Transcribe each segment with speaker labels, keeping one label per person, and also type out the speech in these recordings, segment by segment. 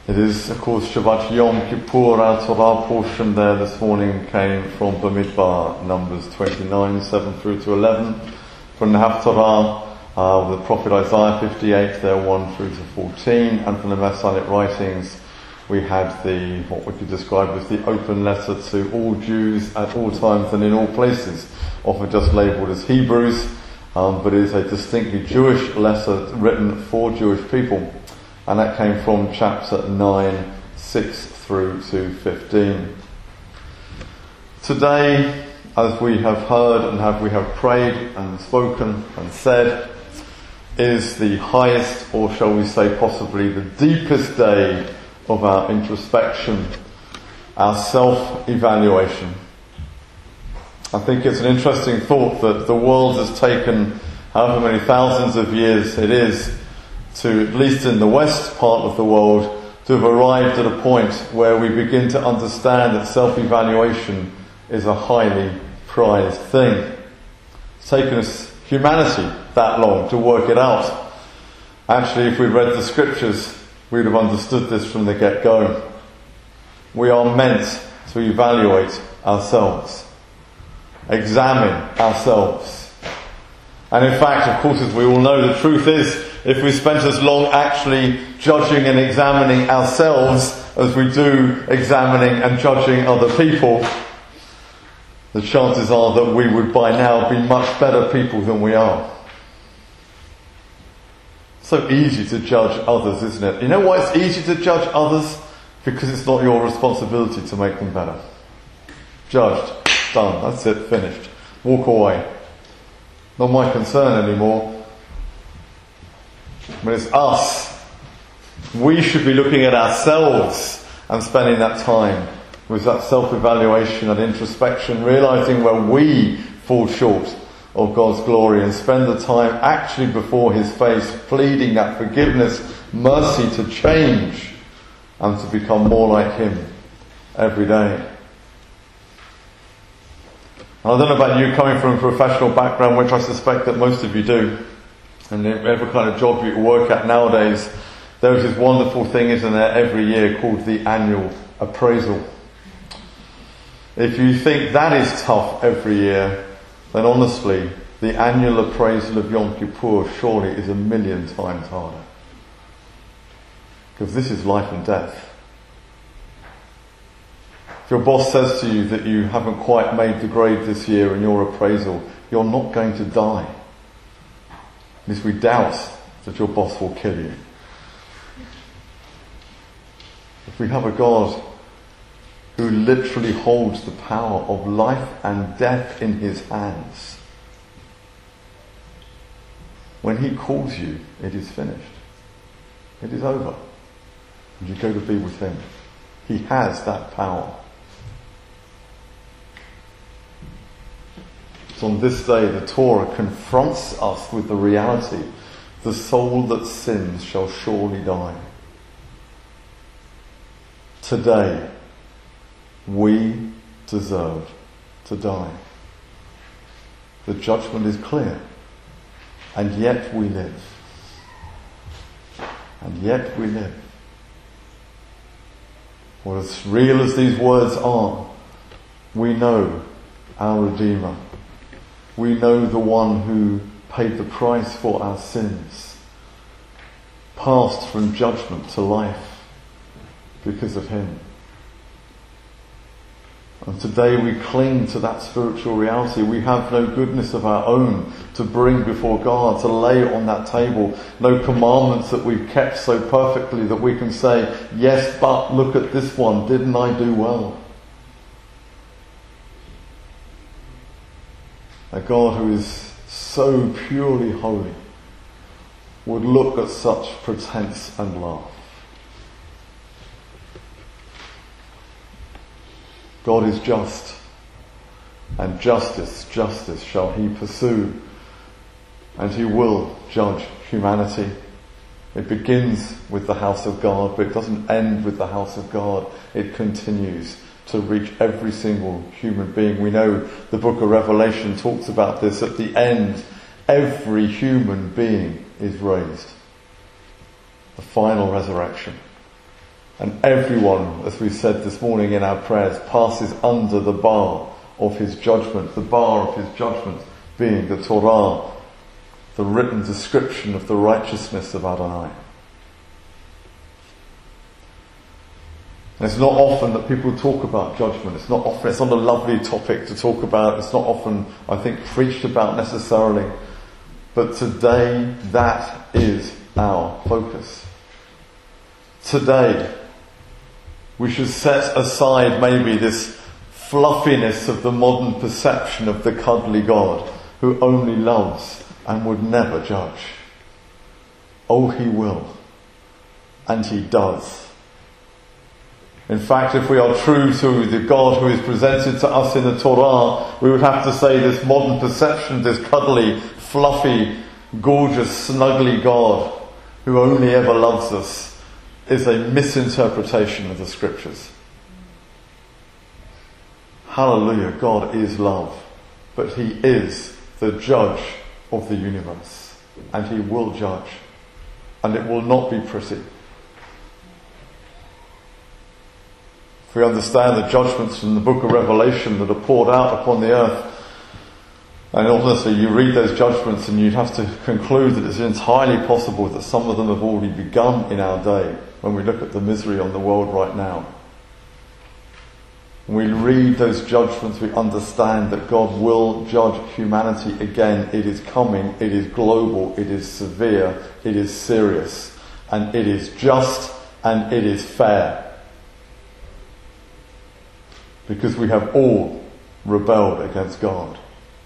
Speaker 1: It is, of course, Shabbat Yom Kippur. Our Torah portion there this morning came from Bamidbar, Numbers 29, 7 through to 11. From the Haftarah, the prophet Isaiah 58, there 1 through to 14. And from the Messianic writings, we had what we could describe as the open letter to all Jews at all times and in all places, often just labelled as Hebrews, but it is a distinctly Jewish letter written for Jewish people. And that came from chapter 9, 6 through to 15. Today, as we have heard and we have prayed and spoken and said, is the highest, or shall we say possibly the deepest day of our introspection, our self-evaluation. I think it's an interesting thought that the world has taken however many thousands of years it is to, at least in the west part of the world, to have arrived at a point where we begin to understand that self-evaluation is a highly prized thing. It's taken us, humanity, that long to work it out. Actually, if we'd read the scriptures, we'd have understood this from the get-go. We are meant to evaluate ourselves, examine ourselves. And in fact, of course, as we all know, the truth is, if we spent as long actually judging and examining ourselves as we do examining and judging other people, the chances are that we would by now be much better people than we are. So easy to judge others, isn't it? You know why it's easy to judge others? Because it's not your responsibility to make them better. Judged. Done. That's it. Finished. Walk away. Not my concern anymore. When it's us, we should be looking at ourselves and spending that time with that self-evaluation and introspection, realising where we fall short of God's glory, and spend the time actually before His face, pleading that forgiveness, mercy to change and to become more like Him every day. And I don't know about you, coming from a professional background, which I suspect that most of you do, and whatever kind of job you work at nowadays, there is this wonderful thing, isn't there, every year called the annual appraisal. If you think that is tough every year, then honestly, the annual appraisal of Yom Kippur surely is 1,000,000 times harder. Because this is life and death. If your boss says to you that you haven't quite made the grade this year in your appraisal, you're not going to die. At least we doubt that your boss will kill you. If we have a God who literally holds the power of life and death in His hands, when He calls you, it is finished. It is over. And you go to be with Him. He has that power. So on this day, the Torah confronts us with the reality: the soul that sins shall surely die. Today, we deserve to die. The judgment is clear, and yet we live. And yet we live. Well, as real as these words are, we know our Redeemer. We know the one who paid the price for our sins, passed from judgment to life because of Him. And today we cling to that spiritual reality. We have no goodness of our own to bring before God, to lay on that table. No commandments that we've kept so perfectly that we can say, yes, but look at this one, didn't I do well? A God who is so purely holy would look at such pretense and laugh. God is just, and justice shall He pursue, and He will judge humanity. It begins with the house of God, but it doesn't end with the house of God. It continues to reach every single human being. We know the book of Revelation talks about this. At the end, every human being is raised. The final resurrection. And everyone, as we said this morning in our prayers, passes under the bar of his judgment. The bar of his judgment being the Torah, the written description of the righteousness of Adonai. And it's not often that people talk about judgment. It's not a lovely topic to talk about. It's not often, I think, preached about necessarily. But today, that is our focus. Today, we should set aside maybe this fluffiness of the modern perception of the cuddly God who only loves and would never judge. Oh, he will. And he does. In fact, if we are true to the God who is presented to us in the Torah, we would have to say this modern perception, this cuddly, fluffy, gorgeous, snuggly God who only ever loves us, is a misinterpretation of the Scriptures. Hallelujah, God is love, but he is the judge of the universe, and he will judge, and it will not be pretty. We understand the judgments from the book of Revelation that are poured out upon the earth. And honestly, you read those judgments and you'd have to conclude that it's entirely possible that some of them have already begun in our day when we look at the misery on the world right now. When we read those judgments, we understand that God will judge humanity again. It is coming, it is global, it is severe, it is serious, and it is just, and it is fair. Because we have all rebelled against God.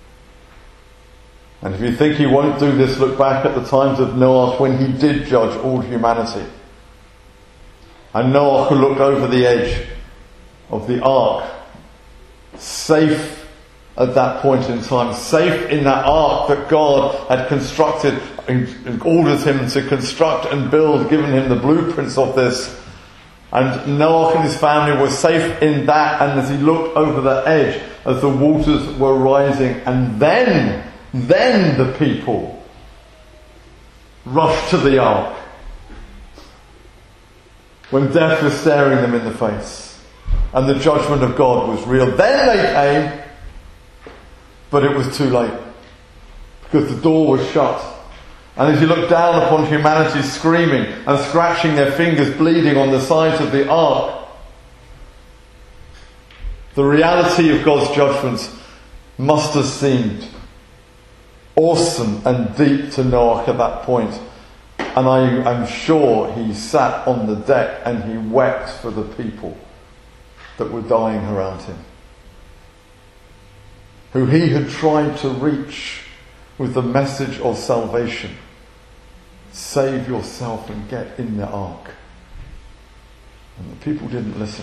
Speaker 1: And if you think he won't do this, look back at the times of Noah when he did judge all humanity. And Noah who looked over the edge of the ark, safe at that point in time, safe in that ark that God had constructed and ordered him to construct and build, given him the blueprints of this. And Noah and his family were safe in that, and as he looked over the edge, as the waters were rising, and then the people rushed to the ark, when death was staring them in the face, and the judgment of God was real. Then they came, but it was too late, because the door was shut. And as you look down upon humanity screaming and scratching their fingers, bleeding on the sides of the ark, the reality of God's judgments must have seemed awesome and deep to Noah at that point. And I'm sure he sat on the deck and he wept for the people that were dying around him, who he had tried to reach with the message of salvation. Save yourself and get in the ark. And the people didn't listen.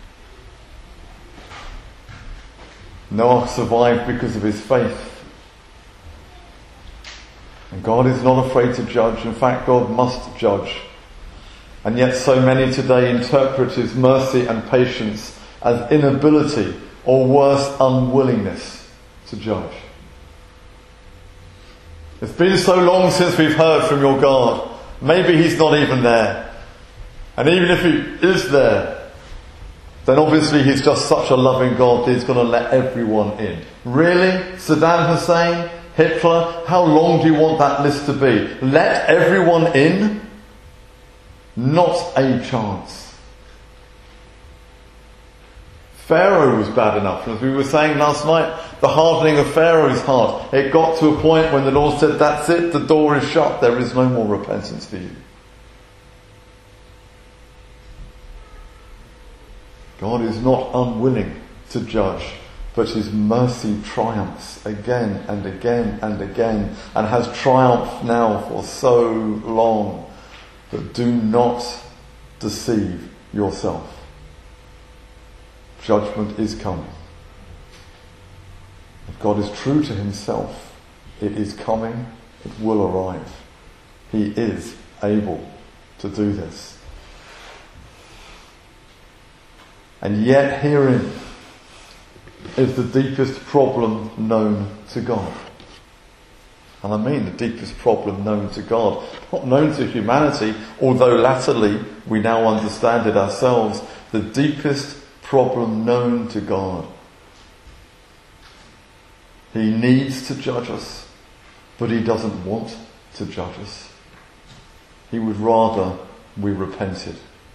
Speaker 1: Noah survived because of his faith. And God is not afraid to judge. In fact, God must judge. And yet so many today interpret his mercy and patience as inability, or worse, unwillingness to judge. It's been so long since we've heard from your God. Maybe he's not even there. And even if he is there, then obviously he's just such a loving God that he's going to let everyone in. Really? Saddam Hussein? Hitler? How long do you want that list to be? Let everyone in? Not a chance. Pharaoh was bad enough. As we were saying last night, the hardening of Pharaoh's heart. It got to a point when the Lord said, that's it, the door is shut, there is no more repentance for you. God is not unwilling to judge, but his mercy triumphs again and again and again, and has triumphed now for so long. But do not deceive yourself. Judgment is coming. If God is true to himself, it is coming, it will arrive. He is able to do this. And yet herein is the deepest problem known to God. And I mean the deepest problem known to God. Not known to humanity, although latterly we now understand it ourselves, the deepest problem known to God. He needs to judge us, but he doesn't want to judge us. He would rather we repented.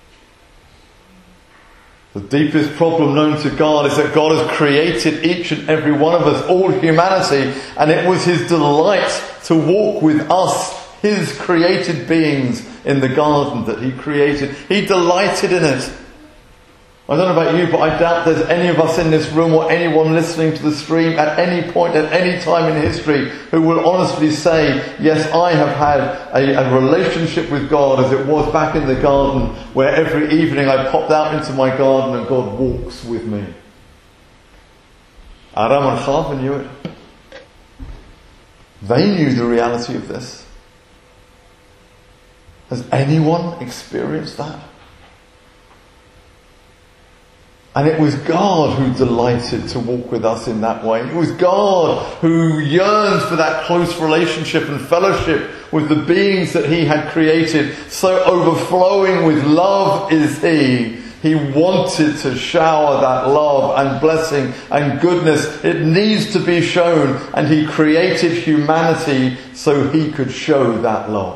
Speaker 1: The deepest problem known to God is that God has created each and every one of us, all humanity, and it was his delight to walk with us, his created beings, in the garden that he created. He delighted in it. I don't know about you, but I doubt there's any of us in this room or anyone listening to the stream at any point, at any time in history, who will honestly say, yes, I have had a relationship with God as it was back in the garden, where every evening I popped out into my garden and God walks with me. Adam and Chava knew it. They knew the reality of this. Has anyone experienced that? And it was God who delighted to walk with us in that way. It was God who yearns for that close relationship and fellowship with the beings that he had created. So overflowing with love is he. He wanted to shower that love and blessing and goodness. It needs to be shown. And he created humanity so he could show that love.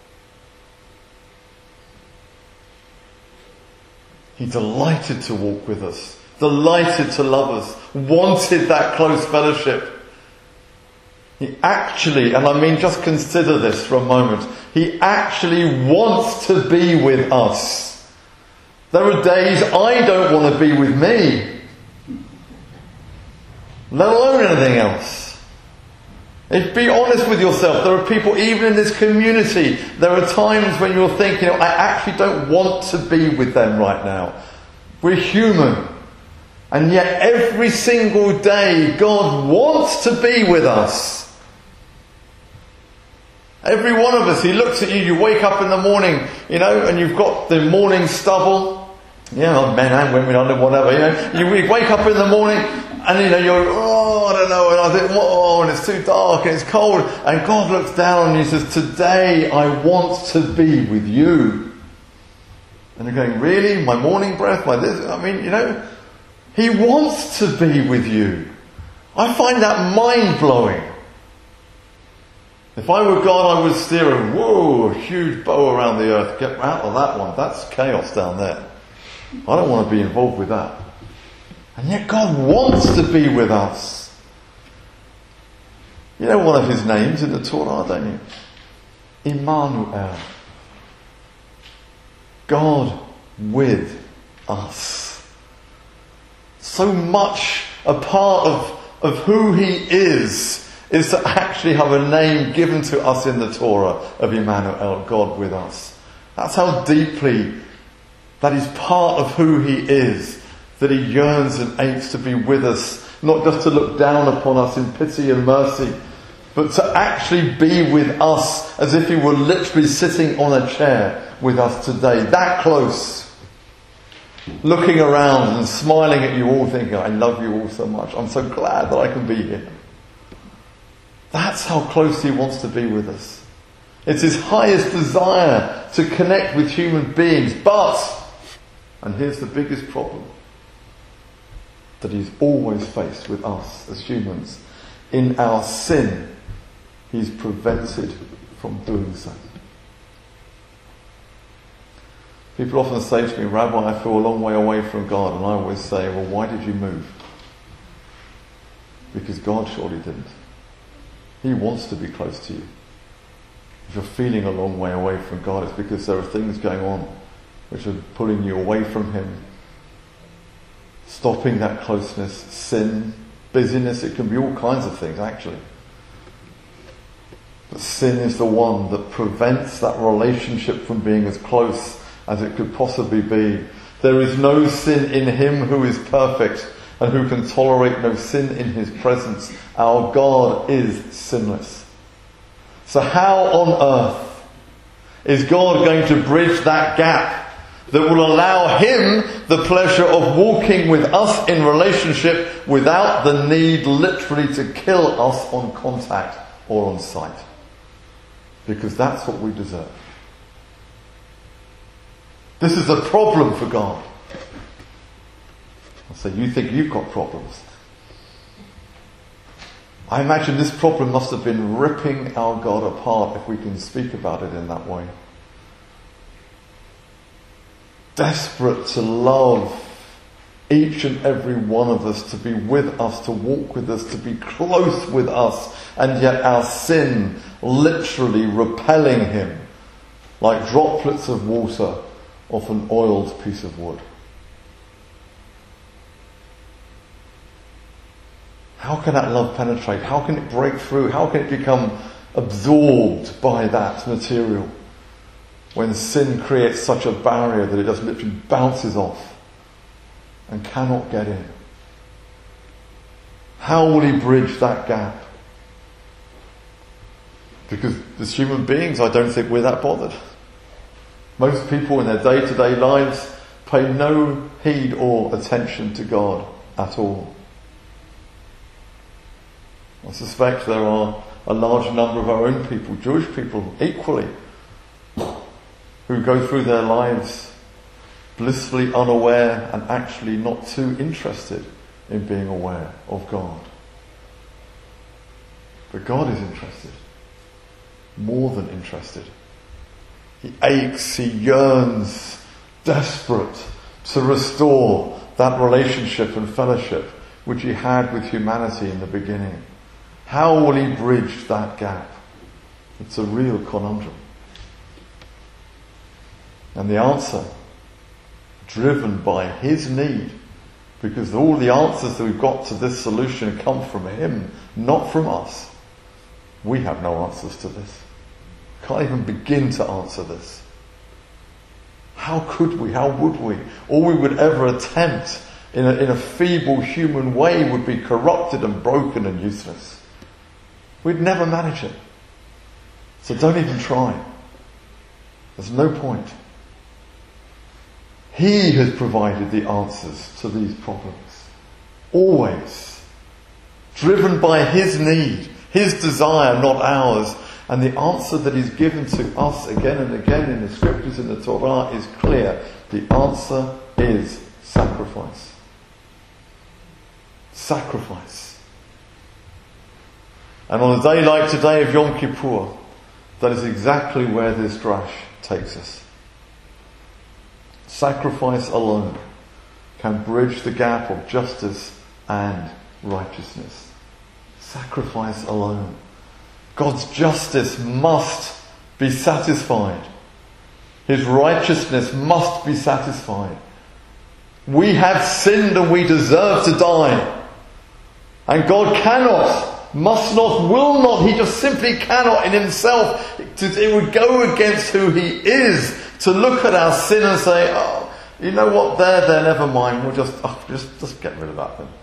Speaker 1: He delighted to walk with us, delighted to love us, wanted that close fellowship. He actually, and I mean just consider this for a moment, he actually wants to be with us. There are days I don't want to be with me, let alone anything else. Be honest with yourself. There are people, even in this community, there are times when you're thinking, I actually don't want to be with them right now. We're human. And yet every single day, God wants to be with us. Every one of us, he looks at you, you wake up in the morning, and you've got the morning stubble. Men and women, whatever, You wake up in the morning, and you're, I don't know, and I think, and it's too dark and it's cold, and God looks down and he says, today I want to be with you. And you're going, really? My morning breath? My this? He wants to be with you. I find that mind-blowing. If I were God, I would steer a huge bow around the earth. Get out of that one. That's chaos down there. I don't want to be involved with that. And yet God wants to be with us. You know one of his names in the Torah, don't you? Immanuel. God with us. So much a part of who he is to actually have a name given to us in the Torah of Immanuel, God with us. That's how deeply that is part of who he is, that he yearns and aches to be with us, not just to look down upon us in pity and mercy, but to actually be with us as if he were literally sitting on a chair with us today, that close, looking around and smiling at you all, thinking, I love you all so much, I'm so glad that I can be here. That's how close he wants to be with us. It's his highest desire to connect with human beings, but, and here's the biggest problem, that he's always faced with us as humans. In our sin, he's prevented from doing so. People often say to me, Rabbi, I feel a long way away from God. And I always say, well, why did you move? Because God surely didn't. He wants to be close to you. If you're feeling a long way away from God, it's because there are things going on which are pulling you away from him, stopping that closeness, sin, busyness. It can be all kinds of things, actually. But sin is the one that prevents that relationship from being as close as it could possibly be. There is no sin in him who is perfect and who can tolerate no sin in his presence. Our God is sinless. So how on earth is God going to bridge that gap that will allow him the pleasure of walking with us in relationship without the need literally to kill us on contact or on sight? Because that's what we deserve. This is a problem for God. I say, you think you've got problems? I imagine this problem must have been ripping our God apart, if we can speak about it in that way. Desperate to love each and every one of us, to be with us, to walk with us, to be close with us, and yet our sin literally repelling him like droplets of water off an oiled piece of wood. How can that love penetrate? How can it break through? How can it become absorbed by that material when sin creates such a barrier that it just literally bounces off and cannot get in? How will he bridge that gap? Because as human beings, I don't think we're that bothered. Most people in their day-to-day lives pay no heed or attention to God at all. I suspect there are a large number of our own people, Jewish people equally, who go through their lives blissfully unaware and actually not too interested in being aware of God. But God is interested. More than interested. He aches, he yearns, desperate to restore that relationship and fellowship which he had with humanity in the beginning. How will he bridge that gap? It's a real conundrum. And the answer, driven by his need, because all the answers that we've got to this solution come from him, not from us. We have no answers to this. Can't even begin to answer this. How could we? How would we? All we would ever attempt in a feeble human way would be corrupted and broken and useless. We'd never manage it. So don't even try. There's no point. He has provided the answers to these problems. Always. Driven by his need, his desire, not ours. And the answer that he's given to us again and again in the scriptures in the Torah is clear. The answer is sacrifice. Sacrifice. And on a day like today of Yom Kippur, that is exactly where this drash takes us. Sacrifice alone can bridge the gap of justice and righteousness. Sacrifice alone. God's justice must be satisfied. His righteousness must be satisfied. We have sinned and we deserve to die. And God cannot, must not, will not, he just simply cannot in himself. It would go against who he is to look at our sin and say, oh, you know what, there, never mind, we'll just get rid of that then.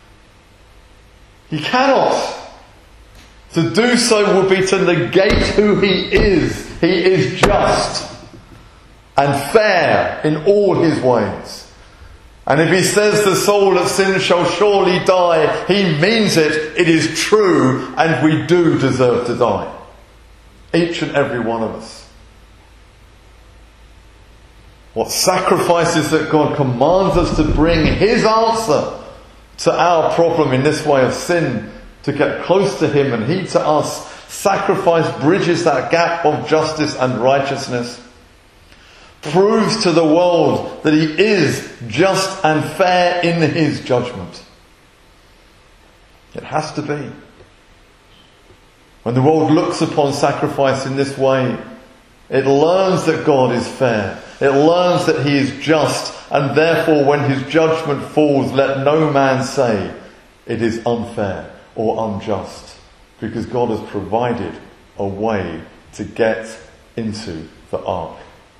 Speaker 1: He cannot. To do so would be to negate who he is. He is just and fair in all his ways. And if he says the soul that sins shall surely die, he means it. It is true, and we do deserve to die. Each and every one of us. What sacrifices that God commands us to bring his answer to our problem in this way of sin, to get close to him and he to us. Sacrifice bridges that gap of justice and righteousness. Proves to the world that he is just and fair in his judgment. It has to be. When the world looks upon sacrifice in this way, it learns that God is fair. It learns that he is just, and therefore when his judgment falls, let no man say it is unfair or unjust, because God has provided a way to get into the ark.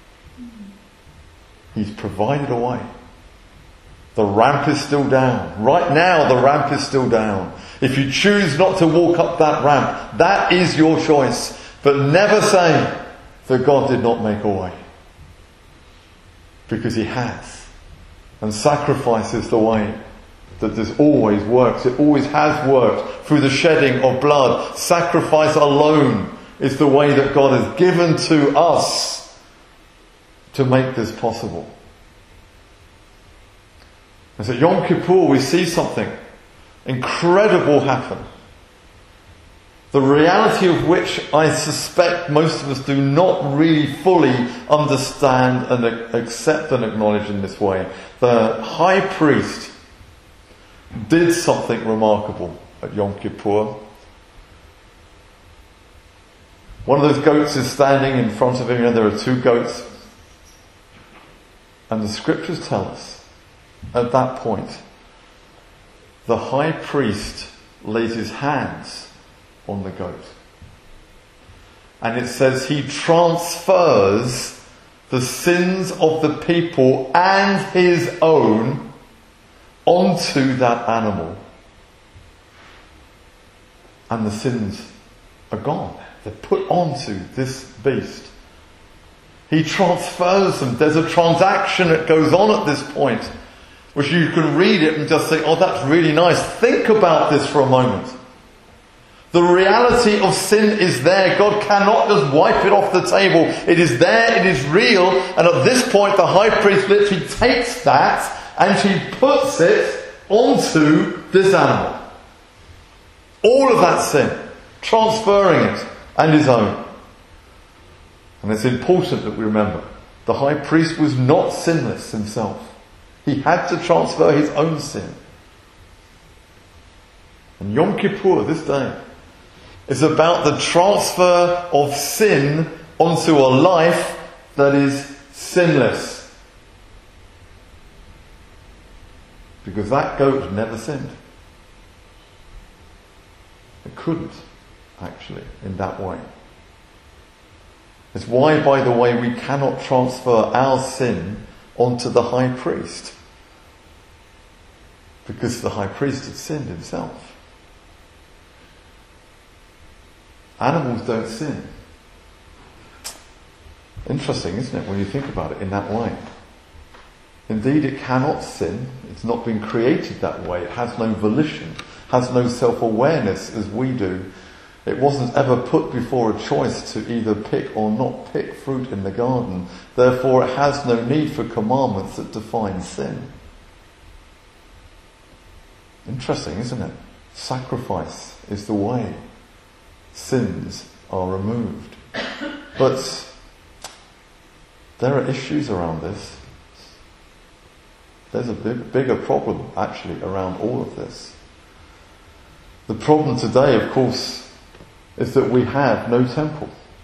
Speaker 1: He's provided a way. The ramp is still down. Right now the ramp is still down. If you choose not to walk up that ramp, that is your choice. But never say that God did not make a way. Because he has. And sacrifice is the way that this always works. It always has worked through the shedding of blood. Sacrifice alone is the way that God has given to us to make this possible. And so at Yom Kippur we see something incredible happen. The reality of which I suspect most of us do not really fully understand and accept and acknowledge in this way. The high priest did something remarkable at Yom Kippur. One of those goats is standing in front of him. There are two goats. And the scriptures tell us, at that point, the high priest lays his hands on the goat. And it says he transfers the sins of the people and his own onto that animal. And the sins are gone. They're put onto this beast. He transfers them. There's a transaction that goes on at this point, which you can read it and just think, oh, that's really nice. Think about this for a moment. The reality of sin is there. God cannot just wipe it off the table. It is there, it is real, and at this point the high priest literally takes that and he puts it onto this animal. All of that sin, transferring it and his own. And it's important that we remember, the high priest was not sinless himself. He had to transfer his own sin. And Yom Kippur, this day, is about the transfer of sin onto a life that is sinless. Because that goat never sinned. It couldn't, actually, in that way. It's why, by the way, we cannot transfer our sin onto the high priest. Because the high priest had sinned himself. Animals don't sin. Interesting, isn't it, when you think about it in that way? Indeed, it cannot sin. It's not been created that way. It has no volition, has no self-awareness as we do. It wasn't ever put before a choice to either pick or not pick fruit in the garden. Therefore, it has no need for commandments that define sin. Interesting, isn't it? Sacrifice is the way sins are removed. But there are issues around this. There's a bigger problem, actually, around all of this. The problem today, of course, is that we have no temple.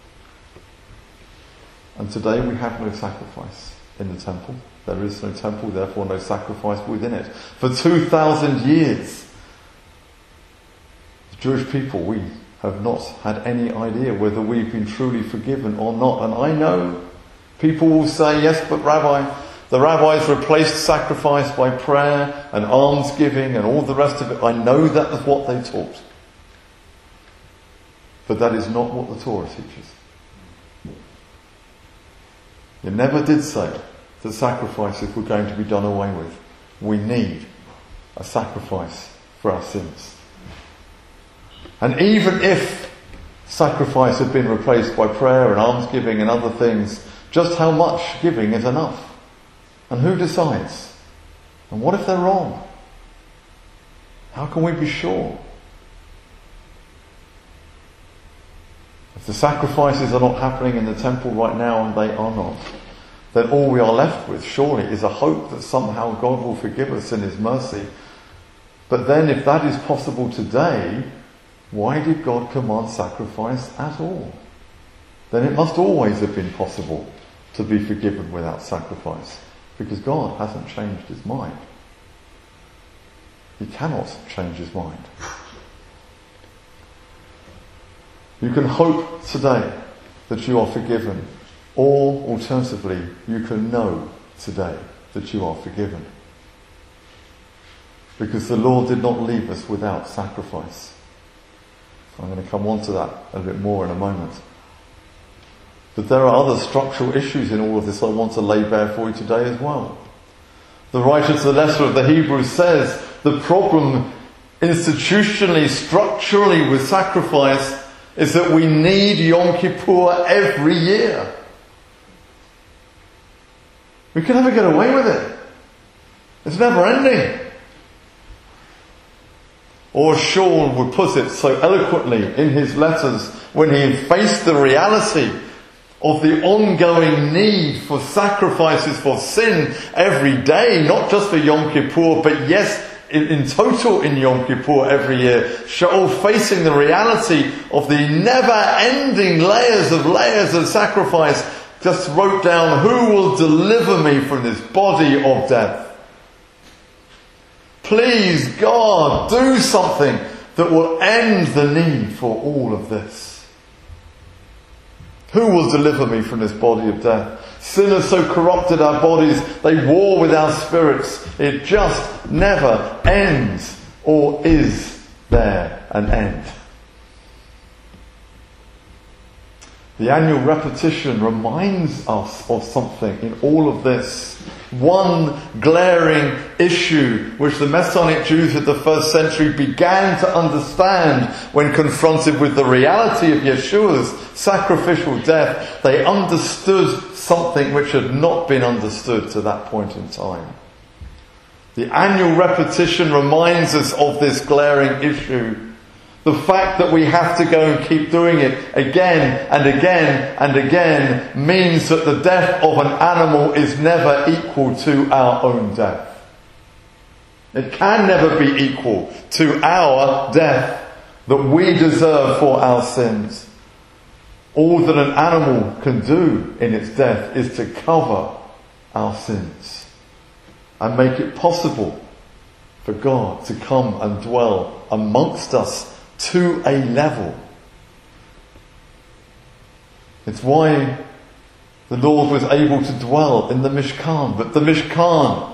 Speaker 1: And today we have no sacrifice in the temple. There is no temple, therefore no sacrifice within it. For 2,000 years, the Jewish people, we have not had any idea whether we've been truly forgiven or not. And I know people will say, yes, but Rabbi, the rabbis replaced sacrifice by prayer and almsgiving and all the rest of it. I know that is what they taught. But that is not what the Torah teaches. It never did say that sacrifices were going to be done away with. We need a sacrifice for our sins. And even if sacrifice had been replaced by prayer and almsgiving and other things, just how much giving is enough? And who decides? And what if they're wrong? How can we be sure? If the sacrifices are not happening in the temple right now, and they are not, then all we are left with, surely, is a hope that somehow God will forgive us in His mercy. But then, if that is possible today, why did God command sacrifice at all? Then it must always have been possible to be forgiven without sacrifice, because God hasn't changed His mind. He cannot change His mind. You can hope today that you are forgiven, or alternatively, you can know today that you are forgiven. Because the Lord did not leave us without sacrifice. I'm going to come on to that a bit more in a moment. But there are other structural issues in all of this I want to lay bare for you today as well. The writer to the letter of the Hebrews says the problem institutionally, structurally with sacrifice is that we need Yom Kippur every year. We can never get away with it. It's never ending. Or as Sean would put it so eloquently in his letters when he faced the reality of the ongoing need for sacrifices for sin every day, not just for Yom Kippur, but yes, in total in Yom Kippur every year. Shaul, facing the reality of the never-ending layers of sacrifice, just wrote down, who will deliver me from this body of death? Please, God, do something that will end the need for all of this. Who will deliver me from this body of death? Sin has so corrupted our bodies, they war with our spirits. It just never ends. Or is there an end? The annual repetition reminds us of something in all of this. One glaring issue which the Messianic Jews of the first century began to understand when confronted with the reality of Yeshua's sacrificial death. They understood something which had not been understood to that point in time. The annual repetition reminds us of this glaring issue. The fact that we have to go and keep doing it again and again and again means that the death of an animal is never equal to our own death. It can never be equal to our death that we deserve for our sins. All that an animal can do in its death is to cover our sins and make it possible for God to come and dwell amongst us to a level. It's why the Lord was able to dwell in the Mishkan. But the Mishkan,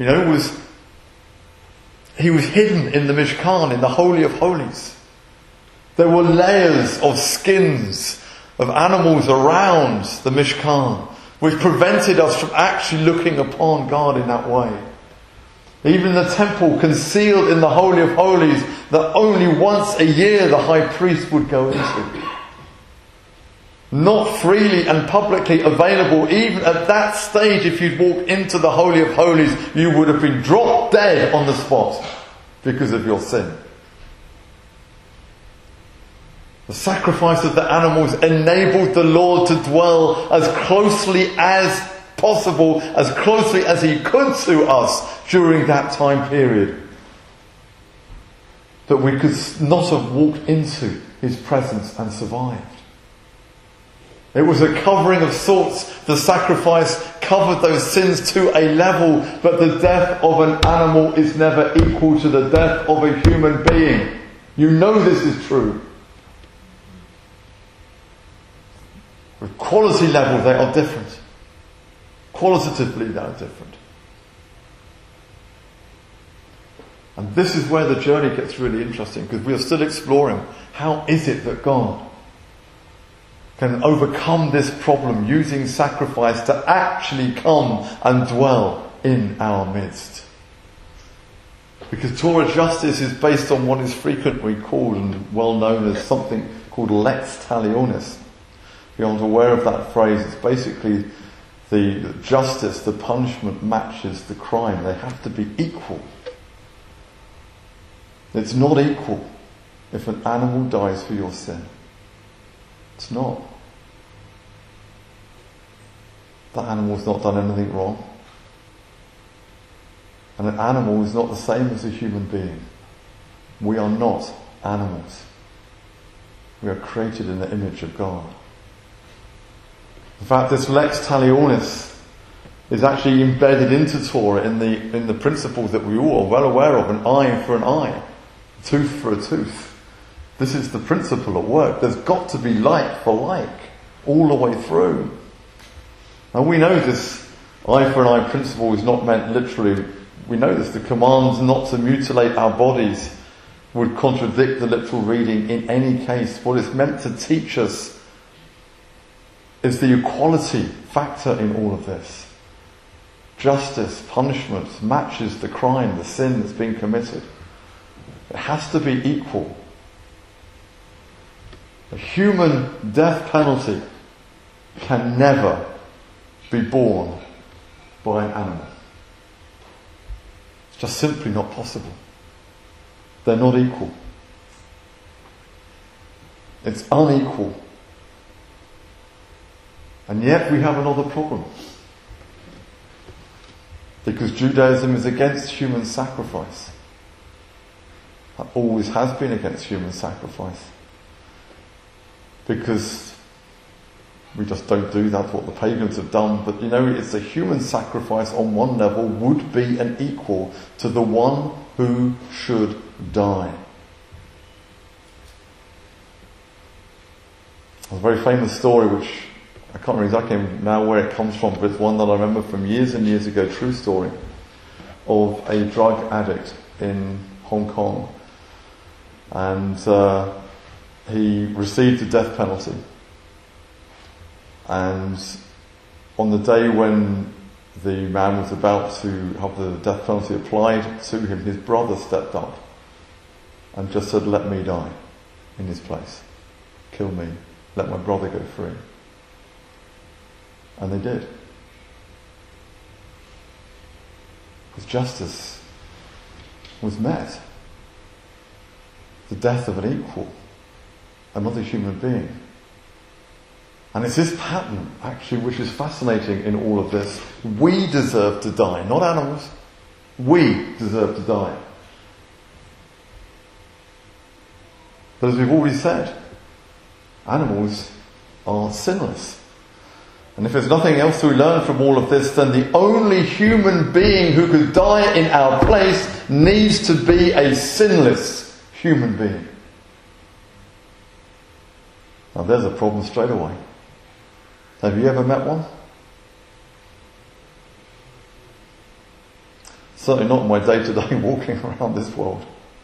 Speaker 1: he was hidden in the Mishkan, in the Holy of Holies. There were layers of skins of animals around the Mishkan, which prevented us from actually looking upon God in that way. Even the temple concealed in the Holy of Holies that only once a year the high priest would go into. Not freely and publicly available. Even at that stage, if you'd walked into the Holy of Holies, you would have been dropped dead on the spot because of your sin. The sacrifice of the animals enabled the Lord to dwell as closely as possible, as closely as he could to us during that time period, that we could not have walked into his presence and survived. It was a covering of sorts. The sacrifice covered those sins to a level, but the death of an animal is never equal to the death of a human being. You know this is true. With quality level, they are different. Qualitatively, they are different. And this is where the journey gets really interesting, because we are still exploring how is it that God can overcome this problem using sacrifice to actually come and dwell in our midst. Because Torah justice is based on what is frequently called and well known as something called lex talionis. If you're not aware of that phrase, it's basically the justice, the punishment matches the crime. They have to be equal. It's not equal if an animal dies for your sin. It's not. That animal's not done anything wrong. And an animal is not the same as a human being. We are not animals. We are created in the image of God. In fact, this lex talionis is actually embedded into Torah in the principles that we all are well aware of: an eye for an eye, a tooth for a tooth. This is the principle at work. There's got to be like for like all the way through. And we know this eye for an eye principle is not meant literally. We know this. The commands not to mutilate our bodies would contradict the literal reading in any case. What it's meant to teach us is the equality factor in all of this. Justice, punishment matches the crime, the sin that's been committed. It has to be equal. A human death penalty can never be borne by an animal. It's just simply not possible. They're not equal. It's unequal. And yet we have another problem. Because Judaism is against human sacrifice. It always has been against human sacrifice. Because we just don't do that, what the pagans have done. But it's a human sacrifice on one level would be an equal to the one who should die. There's a very famous story which I can't remember exactly now where it comes from, but it's one that I remember from years and years ago, true story, of a drug addict in Hong Kong. And he received the death penalty. And on the day when the man was about to have the death penalty applied to him, his brother stepped up and just said, "Let me die in his place. Kill me. Let my brother go free." And they did. His justice was met. The death of an equal, another human being. And it's this pattern, actually, which is fascinating in all of this. We deserve to die, not animals. We deserve to die. But as we've already said, animals are sinless. And if there's nothing else to learn from all of this, then the only human being who could die in our place needs to be a sinless human being. Now there's a problem straight away. Have you ever met one? Certainly not in my day-to-day walking around this world.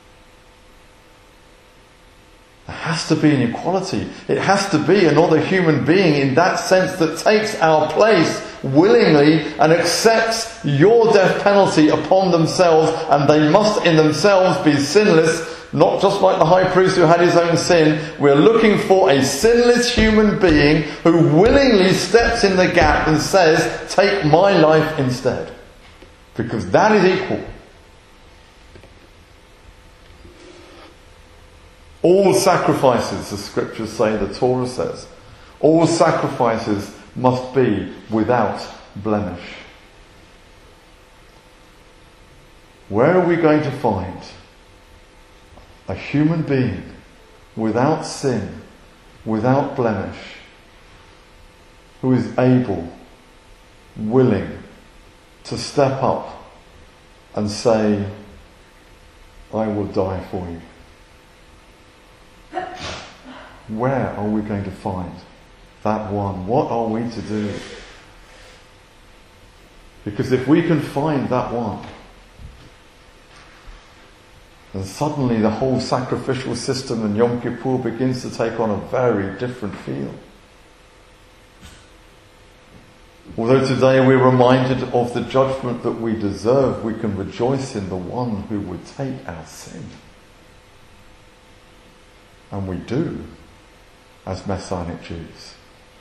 Speaker 1: There has to be an equality. It has to be another human being in that sense that takes our place willingly and accepts your death penalty upon themselves, and they must in themselves be sinless, not just like the high priest who had his own sin. We're looking for a sinless human being who willingly steps in the gap and says, "Take my life instead." Because that is equal. All sacrifices, the scriptures say, the Torah says, all sacrifices must be without blemish. Where are we going to find a human being without sin, without blemish, who is able, willing to step up and say, "I will die for you"? Where are we going to find that one? What are we to do? Because if we can find that one, then suddenly the whole sacrificial system in Yom Kippur begins to take on a very different feel. Although today we're reminded of the judgment that we deserve, we can rejoice in the one who would take our sin. And we do, as Messianic Jews.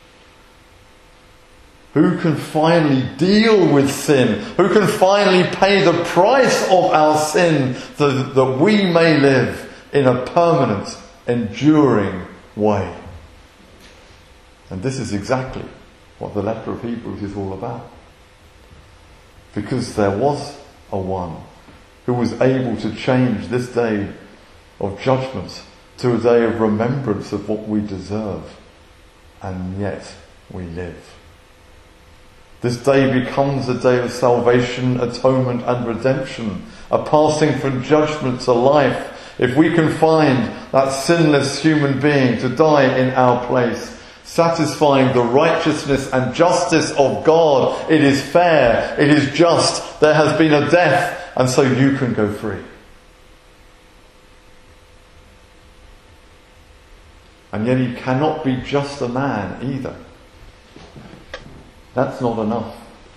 Speaker 1: Who can finally deal with sin? Who can finally pay the price of our sin so that we may live in a permanent, enduring way? And this is exactly what the letter of Hebrews is all about. Because there was a one who was able to change this day of judgment to a day of remembrance of what we deserve, and yet we live. This day becomes a day of salvation, atonement and redemption, a passing from judgment to life. If we can find that sinless human being to die in our place, satisfying the righteousness and justice of God, it is fair, it is just, there has been a death, and so you can go free. And yet he cannot be just a man either. That's not enough.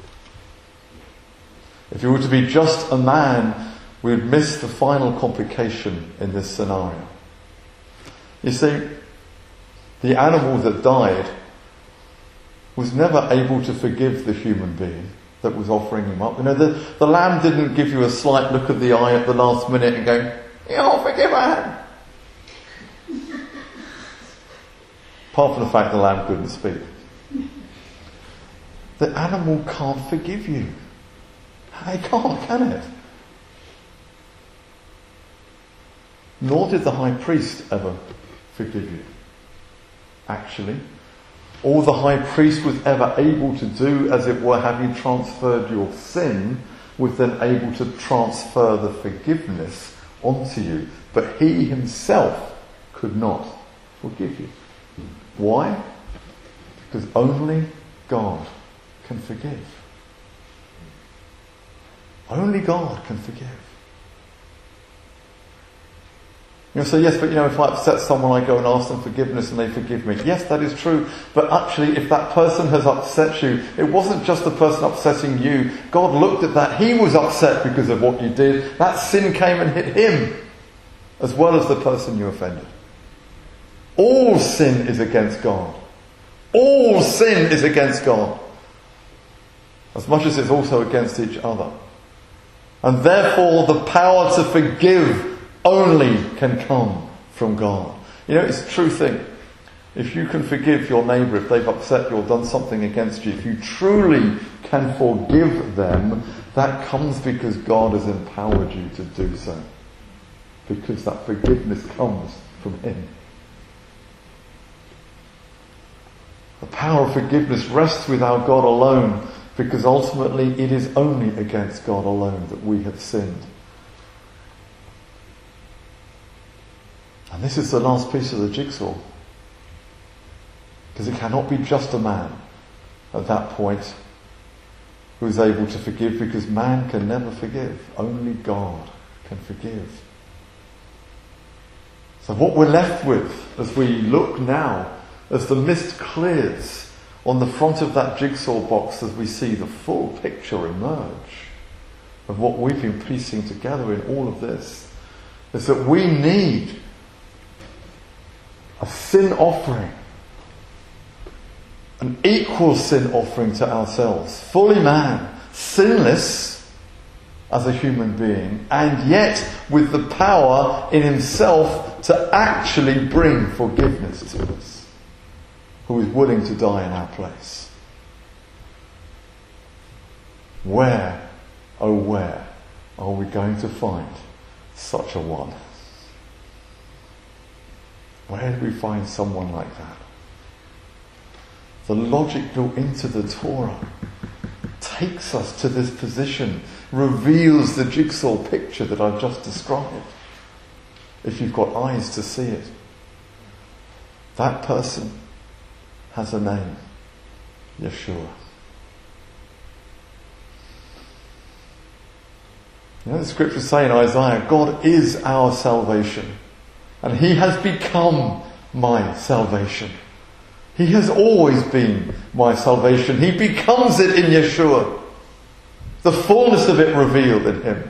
Speaker 1: If he were to be just a man, we would miss the final complication in this scenario. You see, the animal that died was never able to forgive the human being that was offering him up. The lamb didn't give you a slight look of the eye at the last minute and go, "Oh, forgive her." Apart from the fact the lamb couldn't speak. The animal can't forgive you. It can't, can it? Nor did the high priest ever forgive you. Actually, all the high priest was ever able to do, as it were, having transferred your sin, was then able to transfer the forgiveness onto you. But he himself could not forgive you. Why? Because only God can forgive. Only God can forgive. You'll say, yes, but if I upset someone, I go and ask them forgiveness and they forgive me. Yes, that is true. But actually, if that person has upset you, it wasn't just the person upsetting you. God looked at that. He was upset because of what you did. That sin came and hit him, as well as the person you offended. All sin is against God. All sin is against God. As much as it's also against each other. And therefore, the power to forgive only can come from God. It's a true thing. If you can forgive your neighbour if they've upset you or done something against you, if you truly can forgive them, that comes because God has empowered you to do so. Because that forgiveness comes from Him. The power of forgiveness rests with our God alone, because ultimately it is only against God alone that we have sinned. And this is the last piece of the jigsaw. Because it cannot be just a man at that point who is able to forgive, because man can never forgive. Only God can forgive. So what we're left with as we look now, as the mist clears on the front of that jigsaw box, as we see the full picture emerge of what we've been piecing together in all of this, is that we need a sin offering, an equal sin offering to ourselves, fully man, sinless as a human being, and yet with the power in himself to actually bring forgiveness to us, who is willing to die in our place. Where, oh where, are we going to find such a one? Where do we find someone like that? The logic built into the Torah takes us to this position, reveals the jigsaw picture that I've just described. If you've got eyes to see it. That person has a name, Yeshua. The scriptures say in Isaiah, God is our salvation. And He has become my salvation. He has always been my salvation. He becomes it in Yeshua. The fullness of it revealed in Him.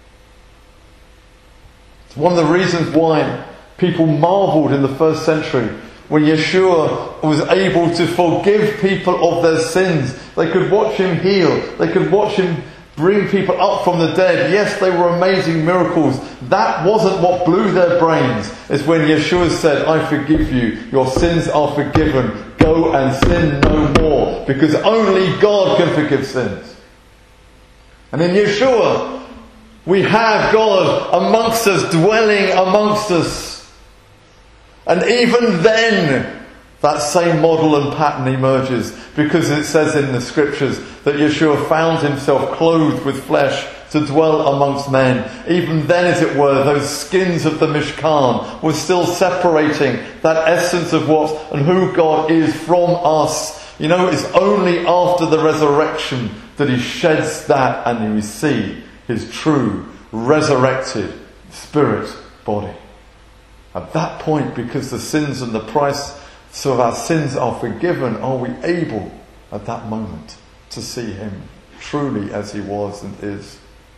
Speaker 1: It's one of the reasons why people marvelled in the first century when Yeshua was able to forgive people of their sins. They could watch Him heal. They could watch Him bring people up from the dead. Yes, they were amazing miracles. That wasn't what blew their brains. It's when Yeshua said, I forgive you. Your sins are forgiven. Go and sin no more. Because only God can forgive sins. And in Yeshua, we have God amongst us, dwelling amongst us. And even then, that same model and pattern emerges, because it says in the scriptures that Yeshua found himself clothed with flesh to dwell amongst men. Even then, as it were, those skins of the Mishkan were still separating that essence of what and who God is from us. It's only after the resurrection that He sheds that and we see His true resurrected spirit body. At that point, because the sins and the price so our sins are forgiven, are we able at that moment to see Him truly as He was and is.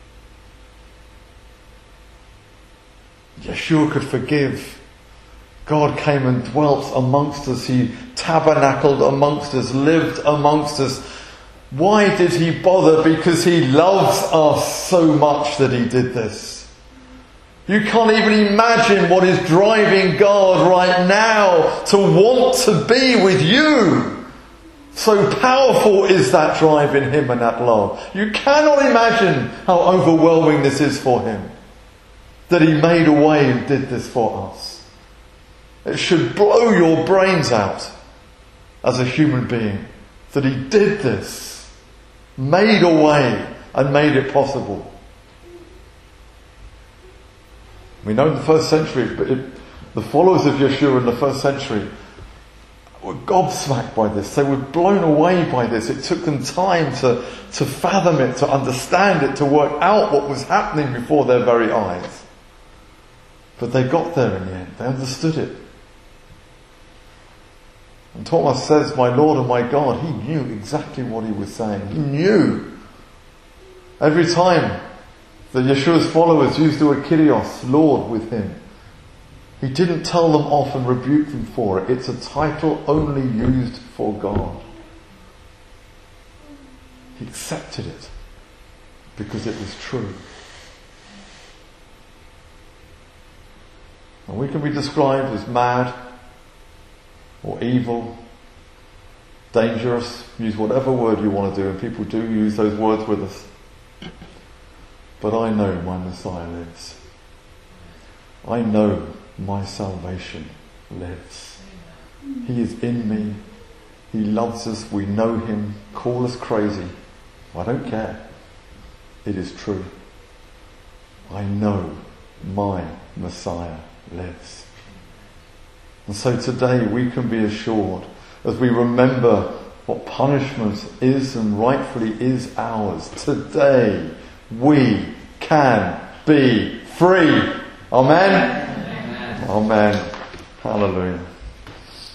Speaker 1: Yeshua could forgive. God came and dwelt amongst us. He tabernacled amongst us, lived amongst us. Why did he bother? Because he loves us so much that he did this. You can't even imagine what is driving God right now to want to be with you. So powerful is that drive in him and that love. You cannot imagine how overwhelming this is for him. That he made a way and did this for us. It should blow your brains out as a human being. That he did this. Made a way and made it possible. We know in the first century, the followers of Yeshua in the first century were gobsmacked by this. They were blown away by this. It took them time to fathom it, to understand it, to work out what was happening before their very eyes. But they got there in the end. They understood it. And Thomas says, my Lord and my God, he knew exactly what he was saying. He knew. Every time that Yeshua's followers used the word Kyrios, Lord, with him, he didn't tell them off and rebuke them for it. It's a title only used for God. He accepted it because it was true. And we can be described as mad, or evil, dangerous, use whatever word you want to do, and people do use those words with us. But I know my Messiah lives. I know my salvation lives. He is in me. He loves us. We know him. Call us crazy. I don't care. It is true. I know my Messiah lives. And so today we can be assured, as we remember what punishment is and rightfully is ours, today we can be free. Amen? Amen. Amen. Hallelujah.